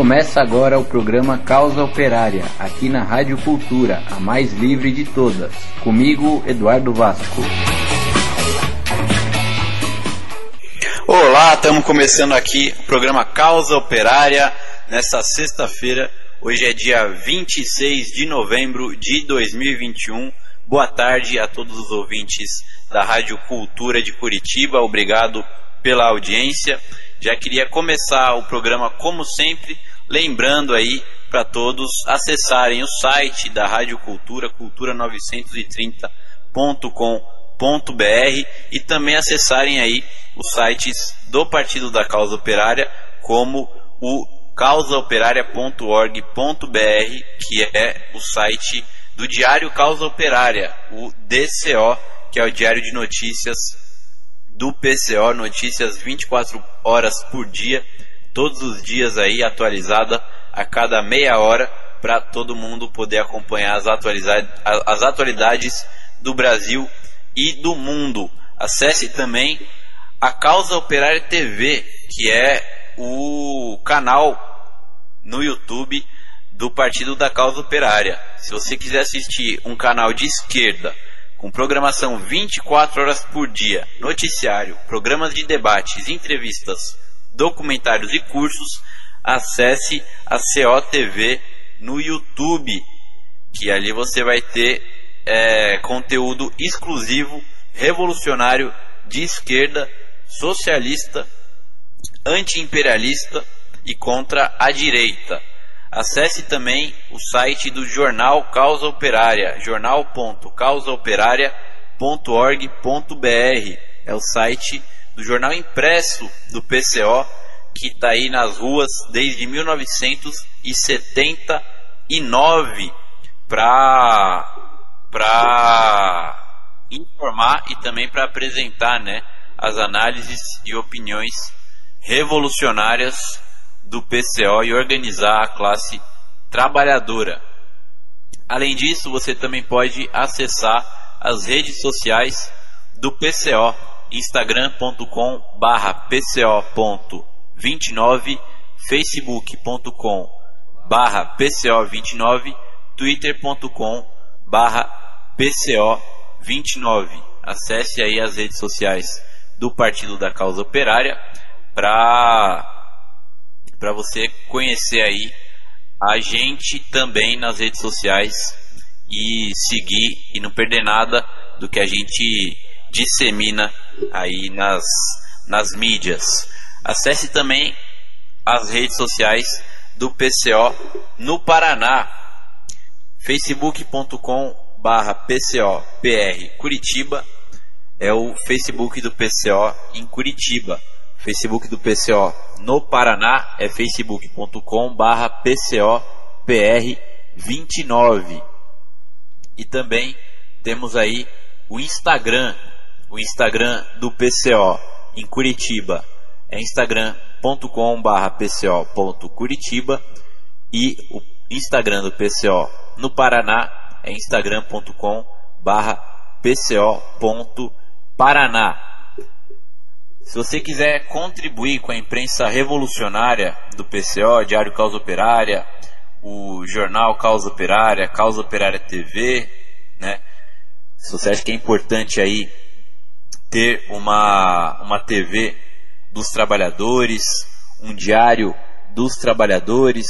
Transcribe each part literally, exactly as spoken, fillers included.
Começa agora o programa Causa Operária, aqui na Rádio Cultura, a mais livre de todas. Comigo, Eduardo Vasco. Olá, estamos começando aqui o programa Causa Operária, nesta sexta-feira. Hoje é dia vinte e seis de novembro de dois mil e vinte e um. Boa tarde a todos os ouvintes da Rádio Cultura de Curitiba. Obrigado pela audiência. Já queria começar o programa, como sempre, lembrando aí para todos acessarem o site da Rádio Cultura, cultura novecentos e trinta ponto com ponto b r, e também acessarem aí os sites do Partido da Causa Operária, como o causa operária ponto org ponto b r, que é o site do Diário Causa Operária, o D C O, que é o Diário de Notícias do P C O, notícias vinte e quatro horas por dia, todos os dias aí, atualizada a cada meia hora, para todo mundo poder acompanhar as, atualiza- as atualidades do Brasil e do mundo. Acesse também a Causa Operária T V, que é o canal no YouTube do Partido da Causa Operária. Se você quiser assistir um canal de esquerda com programação vinte e quatro horas por dia, noticiário, programas de debates, entrevistas, documentários e cursos, acesse a C O T V no YouTube, que ali você vai ter é, conteúdo exclusivo, revolucionário, de esquerda, socialista, anti-imperialista e contra a direita. Acesse também o site do Jornal Causa Operária, jornal ponto causa operária ponto org ponto b r. É o site do jornal impresso do P C O, que está aí nas ruas desde mil novecentos e setenta e nove para para informar e também para apresentar, né, as análises e opiniões revolucionárias do P C O e organizar a classe trabalhadora. Além disso, você também pode acessar as redes sociais do P C O, instagram ponto com barra p c o ponto vinte e nove, facebook ponto com barra p c o vinte e nove, twitter ponto com barra p c o vinte e nove. Acesse aí as redes sociais do Partido da Causa Operária para para você conhecer aí a gente também nas redes sociais e seguir e não perder nada do que a gente dissemina aí nas, nas mídias. Acesse também as redes sociais do P C O no Paraná, facebook ponto com barra p c o p r Curitiba, é o Facebook do P C O em Curitiba. Facebook do P C O no Paraná é facebook ponto com barra p c o p r vinte e nove. E também temos aí o Instagram, o Instagram do P C O em Curitiba é instagram ponto com barra p c o ponto curitiba, e o Instagram do P C O no Paraná é instagram ponto com barra p c o ponto paraná. Se você quiser contribuir com a imprensa revolucionária do P C O, Diário Causa Operária, o Jornal Causa Operária, Causa Operária T V, né? Se você acha que é importante aí ter uma, uma T V dos trabalhadores, um diário dos trabalhadores,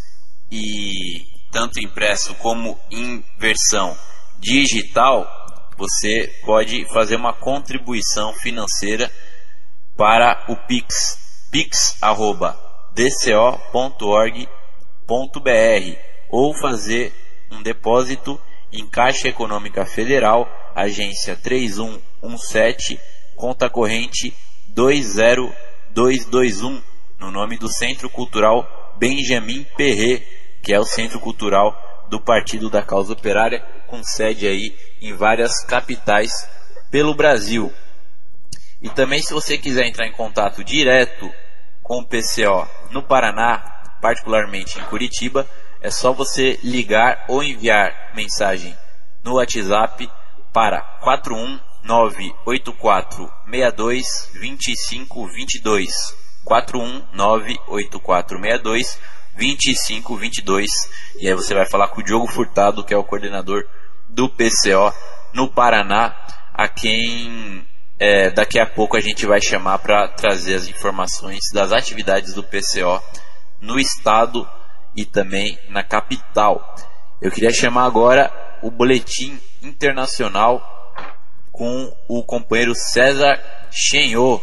e tanto impresso como em versão digital, você pode fazer uma contribuição financeira para o Pix, pix arroba d c o ponto org ponto b r, ou fazer um depósito em Caixa Econômica Federal, agência três um um sete, conta corrente dois zero dois dois um, no nome do Centro Cultural Benjamin Perret, que é o Centro Cultural do Partido da Causa Operária, com sede aí em várias capitais pelo Brasil. E também, se você quiser entrar em contato direto com o P C O no Paraná, particularmente em Curitiba, é só você ligar ou enviar mensagem no WhatsApp para quatro um nove oito quatro seis dois dois cinco dois dois, quatro um nove oito quatro seis dois vinte e cinco vinte e dois. E aí você vai falar com o Diogo Furtado, que é o coordenador do P C O no Paraná, a quem é, daqui a pouco a gente vai chamar para trazer as informações das atividades do P C O no estado e também na capital. Eu queria chamar agora o boletim internacional com o companheiro César Chenhot.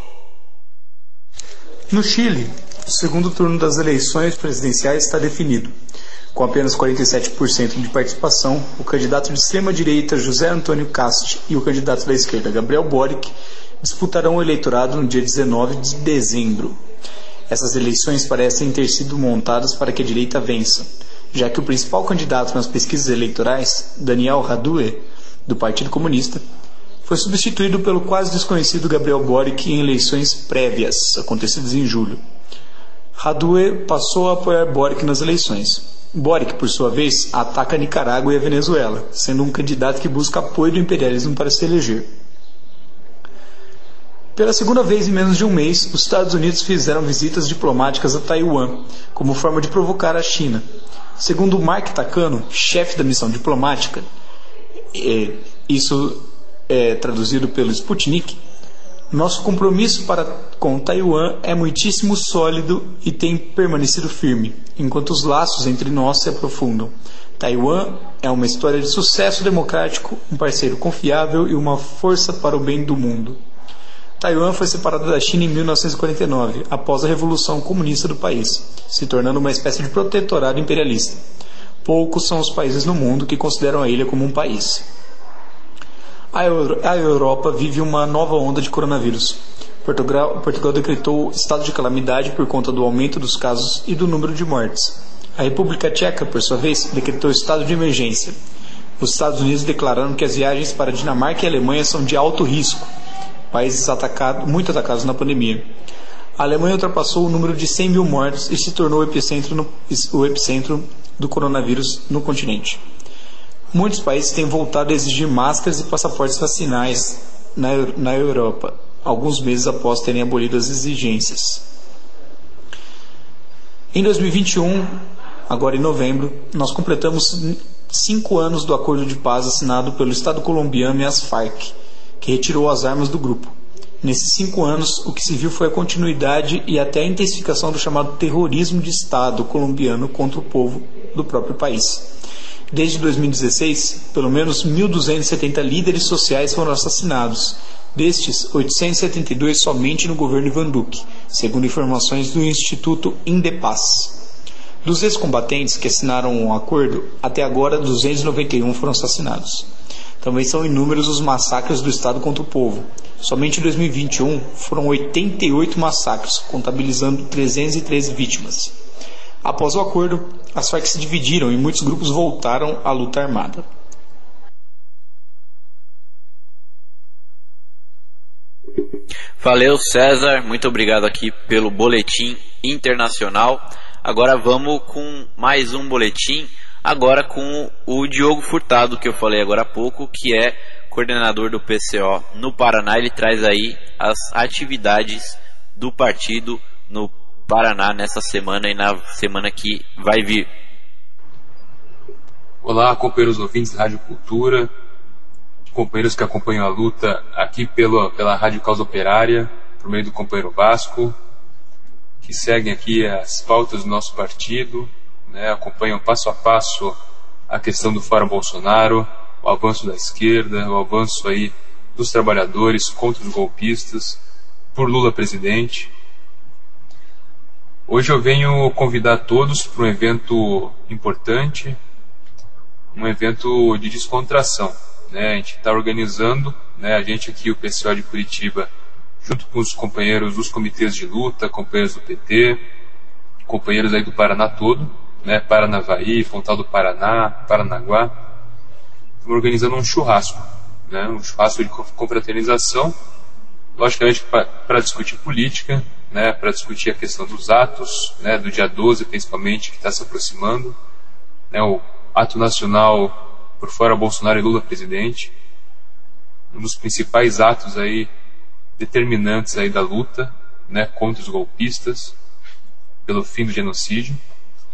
No Chile, o segundo turno das eleições presidenciais está definido. Com apenas quarenta e sete por cento de participação, o candidato de extrema-direita José Antônio Kast e o candidato da esquerda Gabriel Boric disputarão o eleitorado no dia dezenove de dezembro. Essas eleições parecem ter sido montadas para que a direita vença, já que o principal candidato nas pesquisas eleitorais, Daniel Radue, do Partido Comunista, foi substituído pelo quase desconhecido Gabriel Boric em eleições prévias, acontecidas em julho. Radue passou a apoiar Boric nas eleições. Boric, por sua vez, ataca a Nicarágua e a Venezuela, sendo um candidato que busca apoio do imperialismo para se eleger. Pela segunda vez em menos de um mês, os Estados Unidos fizeram visitas diplomáticas a Taiwan, como forma de provocar a China. Segundo Mark Takano, chefe da missão diplomática, é, isso é traduzido pelo Sputnik, nosso compromisso para com Taiwan é muitíssimo sólido e tem permanecido firme, enquanto os laços entre nós se aprofundam. Taiwan é uma história de sucesso democrático, um parceiro confiável e uma força para o bem do mundo. Taiwan foi separada da China em mil novecentos e quarenta e nove, após a Revolução Comunista do país, se tornando uma espécie de protetorado imperialista. Poucos são os países no mundo que consideram a ilha como um país. A, Euro- a Europa vive uma nova onda de coronavírus. Portugal, Portugal decretou estado de calamidade por conta do aumento dos casos e do número de mortes. A República Tcheca, por sua vez, decretou estado de emergência. Os Estados Unidos declararam que as viagens para a Dinamarca e a Alemanha são de alto risco, países atacado, muito atacados na pandemia. A Alemanha ultrapassou o número de cem mil mortos e se tornou o epicentro, no, o epicentro do coronavírus no continente. Muitos países têm voltado a exigir máscaras e passaportes vacinais na, na Europa, alguns meses após terem abolido as exigências. Em dois mil e vinte e um, agora em novembro, nós completamos cinco anos do acordo de paz assinado pelo Estado colombiano e as Farc, que retirou as armas do grupo. Nesses cinco anos, o que se viu foi a continuidade e até a intensificação do chamado terrorismo de Estado colombiano contra o povo do próprio país. Desde dois mil e dezesseis, pelo menos mil duzentos e setenta líderes sociais foram assassinados. Destes, oitocentos e setenta e dois somente no governo Ivan Duque, segundo informações do Instituto Indepaz. Dos ex-combatentes que assinaram o um acordo, até agora duzentos e noventa e um foram assassinados. Também são inúmeros os massacres do Estado contra o povo. Somente em dois mil e vinte e um foram oitenta e oito massacres, contabilizando trezentas e treze vítimas. Após o acordo, as Farc se dividiram e muitos grupos voltaram à luta armada. Valeu, César, muito obrigado aqui pelo boletim internacional. Agora vamos com mais um boletim, agora com o Diogo Furtado, que eu falei agora há pouco, que é coordenador do P C O no Paraná. Ele traz aí as atividades do partido no Paraná nessa semana e na semana que vai vir. Olá, companheiros ouvintes da Rádio Cultura, companheiros que acompanham a luta aqui pela, pela Rádio Causa Operária, por meio do companheiro Vasco, que seguem aqui as pautas do nosso partido, né, acompanham passo a passo a questão do Fora Bolsonaro, o avanço da esquerda, o avanço aí dos trabalhadores contra os golpistas, por Lula presidente. Hoje eu venho convidar todos para um evento importante, um evento de descontração. Né? A gente está organizando, né, a gente aqui, o P C O de Curitiba, junto com os companheiros dos comitês de luta, companheiros do P T, companheiros aí do Paraná todo, né, Paranavaí, Fontal do Paraná, Paranaguá, estamos organizando um churrasco, né, um churrasco de confraternização, logicamente para discutir política, né, para discutir a questão dos atos, né, do dia doze principalmente, que está se aproximando, né, o ato nacional por fora Bolsonaro e Lula presidente, um dos principais atos aí determinantes aí da luta, né, contra os golpistas, pelo fim do genocídio.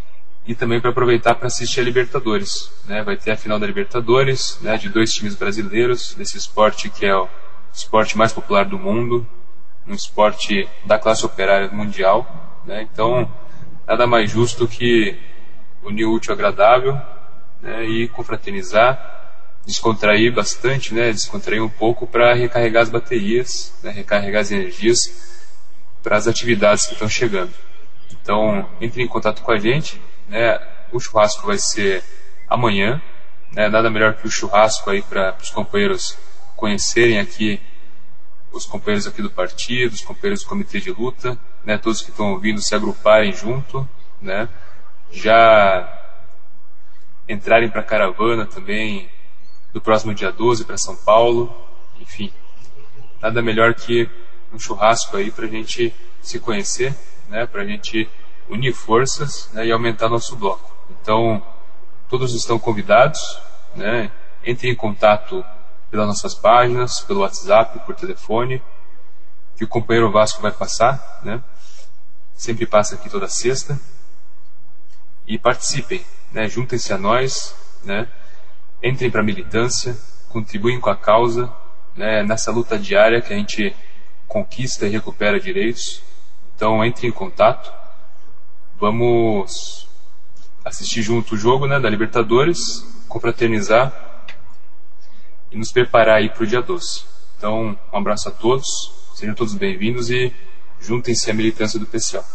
e também para aproveitar para assistir a Libertadores, né? Vai ter a final da Libertadores, né, de dois times brasileiros, desse esporte que é o esporte mais popular do mundo, um esporte da classe operária mundial, né? Então, nada mais justo que unir o útil ao agradável, né, e confraternizar, descontrair bastante, né, descontrair um pouco para recarregar as baterias, né, recarregar as energias para as atividades que estão chegando. Então, entre em contato com a gente, né, o churrasco vai ser amanhã, né, nada melhor que o churrasco aí para os companheiros conhecerem aqui, os companheiros aqui do partido, os companheiros do comitê de luta, né, todos que estão ouvindo se agruparem junto, né, já entrarem para a caravana também do próximo dia doze para São Paulo, enfim, nada melhor que um churrasco aí para a gente se conhecer, né, para a gente unir forças, né, e aumentar nosso bloco. Então, todos estão convidados, né, entrem em contato pelas nossas páginas, pelo WhatsApp, por telefone, que o companheiro Vasco vai passar, né, sempre passa aqui toda sexta, e participem, né, juntem-se a nós, né, entrem para a militância, contribuem com a causa, né, nessa luta diária que a gente conquista e recupera direitos. Então entrem em contato, vamos assistir junto o jogo, né, da Libertadores, confraternizar e nos preparar aí para o dia doze. Então, um abraço a todos, sejam todos bem-vindos e juntem-se à militância do P C O.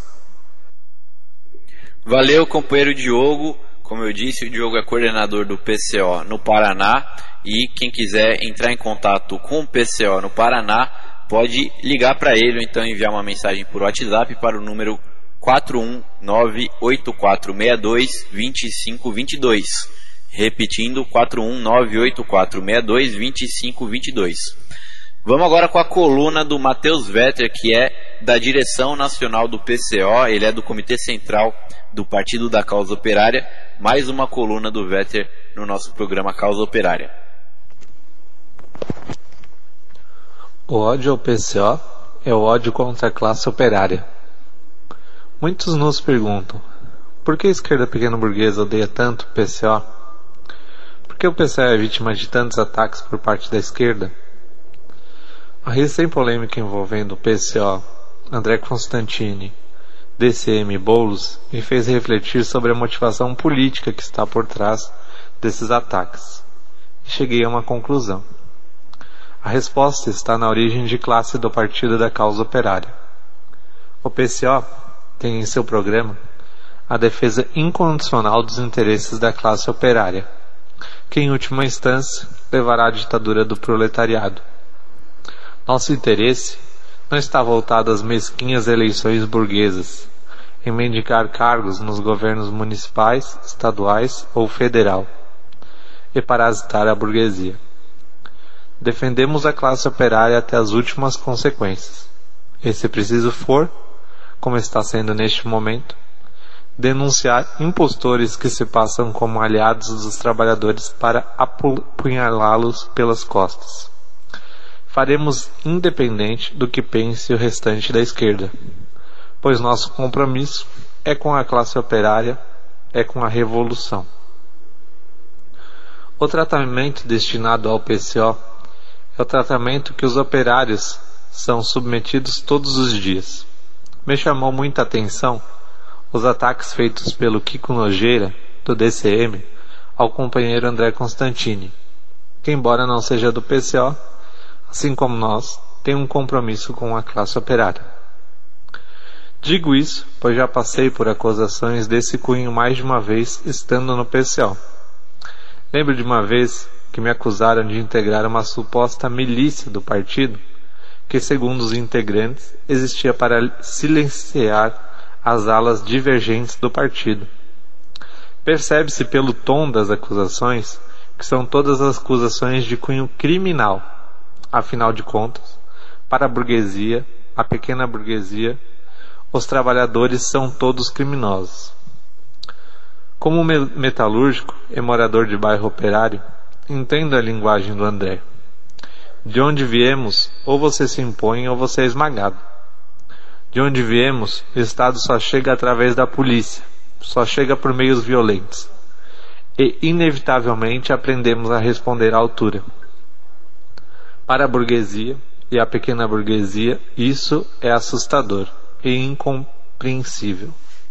Valeu, companheiro Diogo. Como eu disse, o Diogo é coordenador do P C O no Paraná, e quem quiser entrar em contato com o P C O no Paraná pode ligar para ele ou então enviar uma mensagem por WhatsApp para o número quatro um nove oito quatro seis dois dois cinco dois dois, repetindo, quatro um nove oito quatro seis dois dois cinco dois dois. Vamos agora com a coluna do Matheus Vetter, que é da direção nacional do P C O, ele é do Comitê Central do Partido da Causa Operária. Mais uma coluna do Vetter no nosso programa Causa Operária. O ódio ao P C O é o ódio contra a classe operária. Muitos nos perguntam, por que a esquerda pequena burguesa odeia tanto o P C O? Por que o P C O é vítima de tantos ataques por parte da esquerda? A recém polêmica envolvendo o P C O, André Constantini, D C M e Boulos me fez refletir sobre a motivação política que está por trás desses ataques. E cheguei a uma conclusão. A resposta está na origem de classe do Partido da Causa Operária. O P C O tem em seu programa a defesa incondicional dos interesses da classe operária, que em última instância levará à ditadura do proletariado. Nosso interesse não está voltado às mesquinhas eleições burguesas, em mendigar cargos nos governos municipais, estaduais ou federal, e parasitar a burguesia. Defendemos a classe operária até as últimas consequências, e se preciso for, como está sendo neste momento, denunciar impostores que se passam como aliados dos trabalhadores para apunhalá-los pelas costas. Faremos independente do que pense o restante da esquerda, pois nosso compromisso é com a classe operária, é com a revolução. O tratamento destinado ao P C O é o tratamento que os operários são submetidos todos os dias. Me chamou muita atenção os ataques feitos pelo Kiko Nogueira, do D C M, ao companheiro André Constantini, que embora não seja do P C O, assim como nós, tem um compromisso com a classe operária. Digo isso, pois já passei por acusações desse cunho mais de uma vez estando no P C O. Lembro de uma vez que me acusaram de integrar uma suposta milícia do partido, que segundo os integrantes, existia para silenciar as alas divergentes do partido. Percebe-se pelo tom das acusações que são todas as acusações de cunho criminal. Afinal de contas, para a burguesia, a pequena burguesia, os trabalhadores são todos criminosos. Como metalúrgico e morador de bairro operário, entendo a linguagem do André. De onde viemos, ou você se impõe ou você é esmagado. De onde viemos, o Estado só chega através da polícia, só chega por meios violentos. E, inevitavelmente, aprendemos a responder à altura. Para a burguesia e a pequena burguesia, isso é assustador e incompreensível.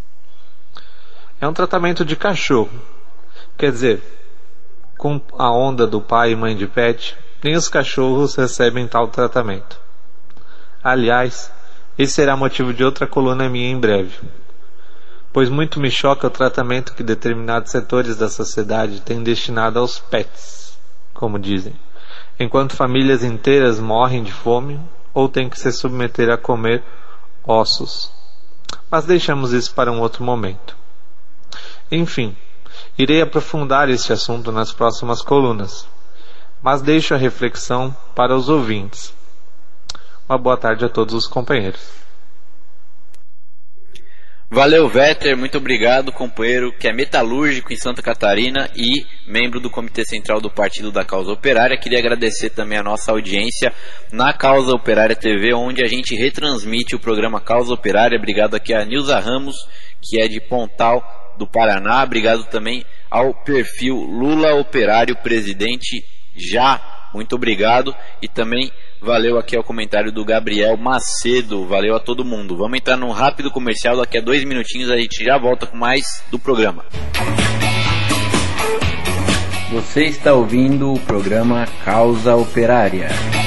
É um tratamento de cachorro. Quer dizer, com a onda do pai e mãe de pet, nem os cachorros recebem tal tratamento. Aliás, esse será motivo de outra coluna minha em breve, pois muito me choca o tratamento que determinados setores da sociedade têm destinado aos pets, como dizem, enquanto famílias inteiras morrem de fome ou têm que se submeter a comer ossos. Mas deixamos isso para um outro momento. Enfim, irei aprofundar este assunto nas próximas colunas, mas deixo a reflexão para os ouvintes. Uma boa tarde a todos os companheiros. Valeu, Vetter, muito obrigado, companheiro que é metalúrgico em Santa Catarina e membro do Comitê Central do Partido da Causa Operária. Queria agradecer também a nossa audiência na Causa Operária T V, onde a gente retransmite o programa Causa Operária. Obrigado aqui a Nilza Ramos, que é de Pontal do Paraná. Obrigado também ao perfil Lula Operário Presidente Já. Muito obrigado. E também valeu aqui ao comentário do Gabriel Macedo. Valeu a todo mundo. Vamos entrar num rápido comercial. Daqui a dois minutinhos a gente já volta com mais do programa. Você está ouvindo o programa Causa Operária.